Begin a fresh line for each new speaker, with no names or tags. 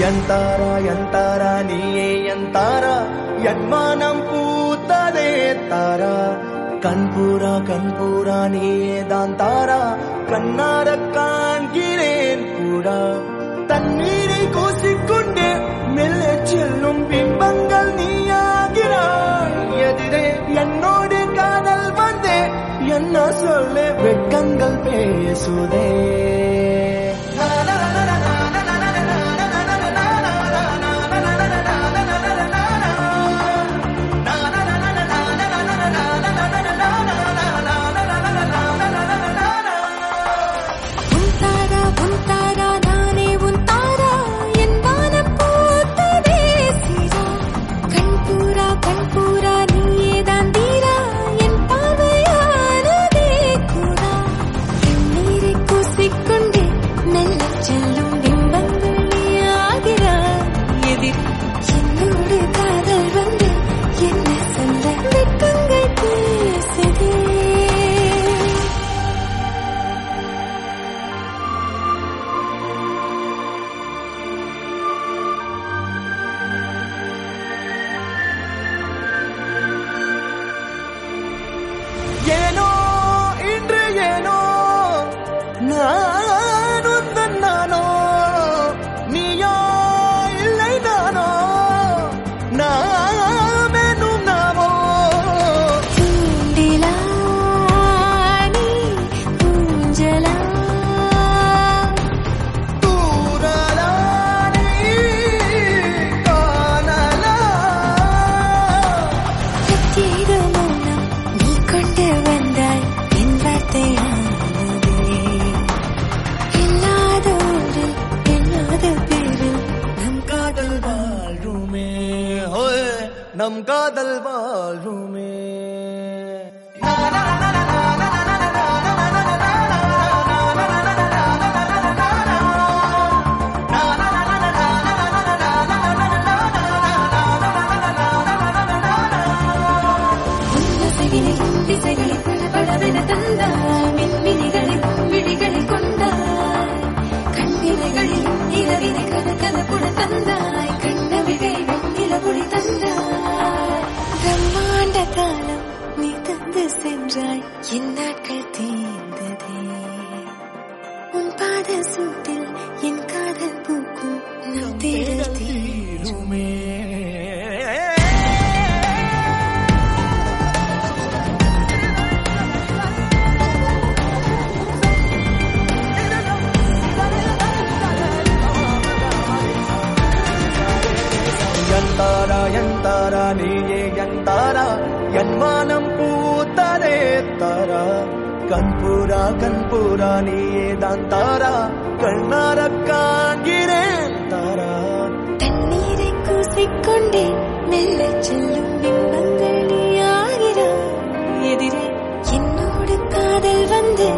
ಎಂತಾರ ನೀಯೇ ಎಂತಾರ ಯನ್ಮಾನಂ பூத்ததே தாரா கண்பூரா நீயே தான் தாரா கண்ணார காண்கிறேன் கூடா தண்ணீரை கூசிக்கொண்டே மெல்ல செல்லும் பிம்பங்கள் நீயாகிறாய் எதிரே என்னோடு காதல் வந்தே என்ன சொல்ல வெட்கங்கள் பேசுதே ஏனோ இன்று ஏனோ நானுந்தன் நானோ நீயோ இல்லை நானோ நாமெனும் நாமோ
தூண்டிலா நீ ஊஞ்சலா
தூரலா நீ காணலா
கத்திட மௌனம் நீ கொண்டு வந்தாய் என் வார்த்தையானதே இல்லாத ஊரில் இல்லாத பேரில் நம்
காதல் வாழுமே ஹோய் நம் காதல் வாழுமே
திசைகளை படபடவென தந்தாய் மின்மினிகளை விழிகளை கொண்டாய் கண்ணிலைகளில் இரவினை கதகதப்புட தந்தாய் கண்ணவிகை வெண்ணிலபுடி தந்தாய் பிரம்மாண்ட காலம் நீ தந்து சென்றாய் என் நாட்கள் தீர்ந்ததே உன் பாத சூட்டில் என் காதல் பூக்கும் நம் தேடல் தீருமே
ಎಂತಾರ ನೀಯೇ ಎಂತಾರ ಯನ್ಮಾನಂ பூத்ததே தாரா கண்பூரா நீயே தான் தாரா கண்ணார காண்கிறேன் தாரா
தண்ணீரை கூசிக்கொண்டே மெல்ல செல்லும் பிம்பங்கள் நீ ஆகிறாய் எதிரே என்னோடு காதல் வந்து